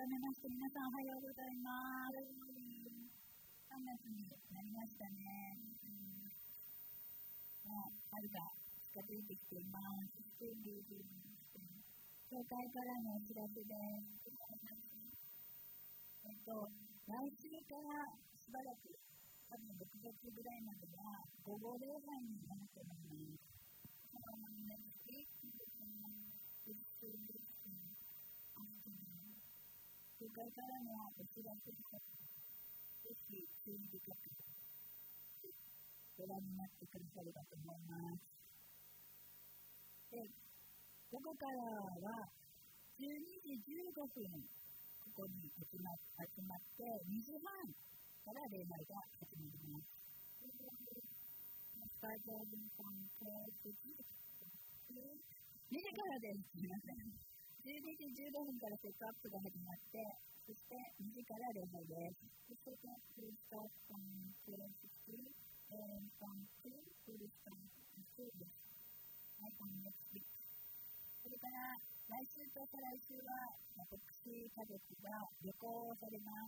めまして皆さんおはようございます。3月になりましたね。春が近づいてきています。教会からのお知らせです。来週からしばらく多分6月ぐらいまでは午後礼拝になると思います。教会からのお知らせをぜひ注意深くご覧になってくださればと思います。で、午後からは12時15分ここに集まって2時半から礼拝が始まります。2時からです。すみません。12時15分からセットアップが始まって、そして2時から礼拝です。そしてそれから来週と再来週は牧師家族が旅行されます。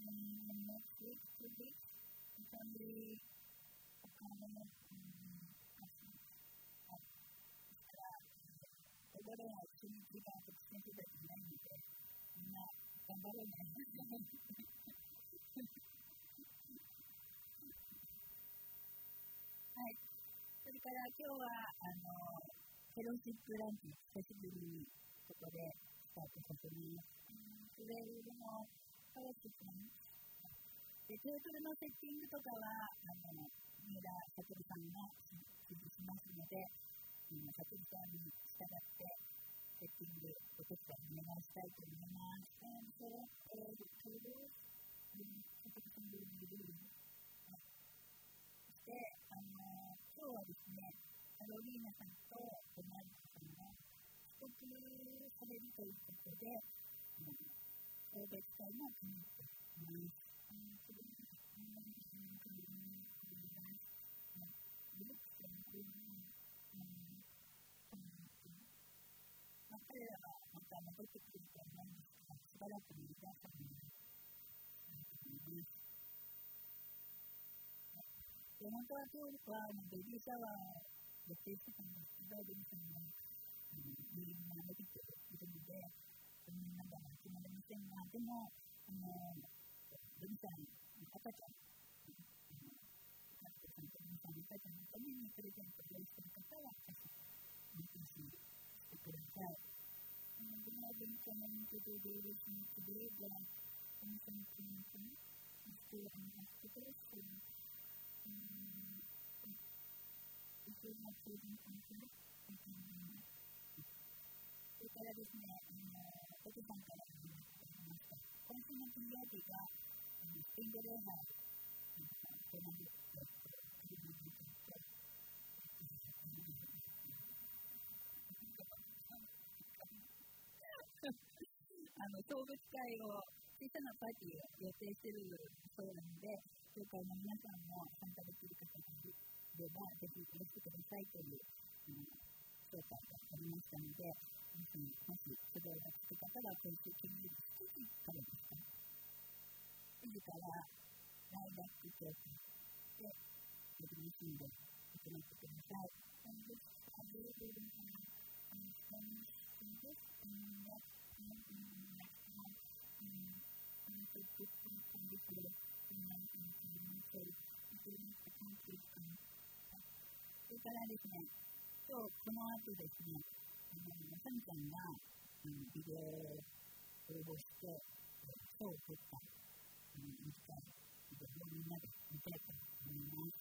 これは一緒に時間を特選手たちないので、みんな頑張ろうね。はい。それから今日はフェローシップランチ、久しぶりにここでスタートさせます。それでも、フェローシップランチ。テーブルのセッティングとかは、三浦悟さんが指示しますので、悟さんに従ってセッティングお手伝いお願いしたいと思います。そして今日はですね、カロリーナさんとドナルドさんが帰国されるということで、送別会も決まっています。彼らはまた戻ってくるとは思うんですが、しばらく皆さんにいます。本当は今日はベビーシャワーを予定してたんですけど、ベビーさんが入院が伸びているので、みんなが決まりませんが、でも、ベビーさんの赤ちゃん、ベビーさんの赤ちゃんのためにプレゼントを用意している方は、ぜひ、お願いしてください。We have been coming to the daily scene today that in some community is still in hospitals. So, if you have children contact, you can do that. それからですね、お父さんから言いました。今週の金曜日がスペイン語礼拝となる送別会を小さなパーティーを予定しているそうなので、教会の皆さんも参加できる方がいれば、ぜひいらしてくださいという招待がありましたので、皆さん、もし都合がつく方は、今週金曜日7時からですか。7時からライバック教会で、ご自身で行ってください。それからですね、今日この後ですね、サミちゃんがビデオを応募して、賞を取った短いビデオをみんなで見たいと思います。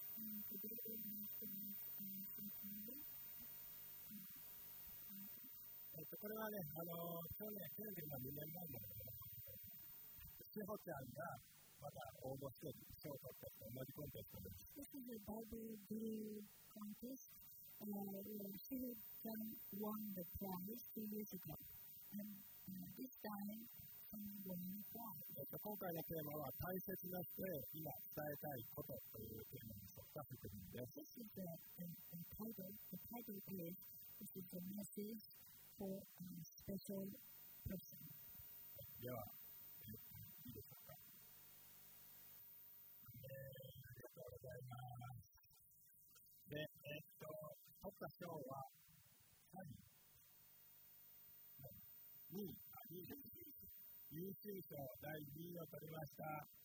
これはね、去年2年前の志保ちゃんがまだ応募して賞を取ったと同じコンテストです。 This is a Bible Blue contest. Shiho-chan won the prize 2 years ago. And this time, someone won the prize. 今回のテーマは大切な人へ今伝えたいことというテーマに沿った説明です。 This is the title. The title is This is a message for a special person. では、 今日は2位優秀賞第2位を取りました。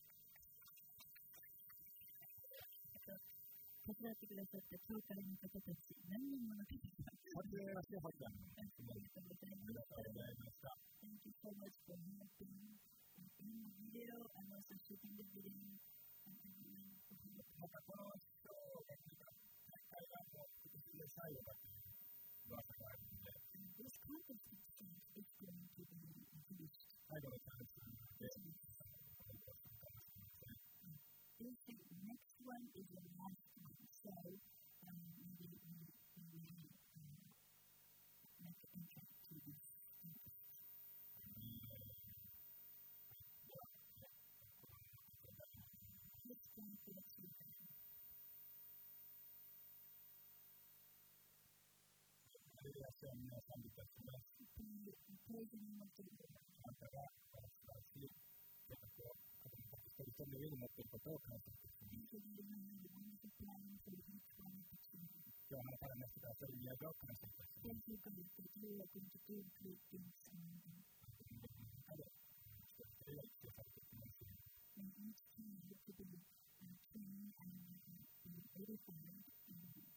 手伝ってくださった教会の方たち、何人もの方が撮影はしてほしい。ありがとうございました。 Thank you so much for helping in the video and also shooting the video and everyone for helping. またこの賞が大会がもう今年で最後だという噂があるので、 This contest is going to be finished. 最後のチャンスで、 This next one is the last one, so maybe we will make an entry to this contest. Let's go to the children. それでは皆さんにいたします。 Praise the name of the Lord. あなたが素晴らしい計画を子供たち一人一人の上に持っていることを感謝しています。今日あなたがなしてくださる宮を感謝いたします。 Thank you, God, that you are going to do great things among them. 一人一人が一緒されていきます。 And each time to be clean and edified and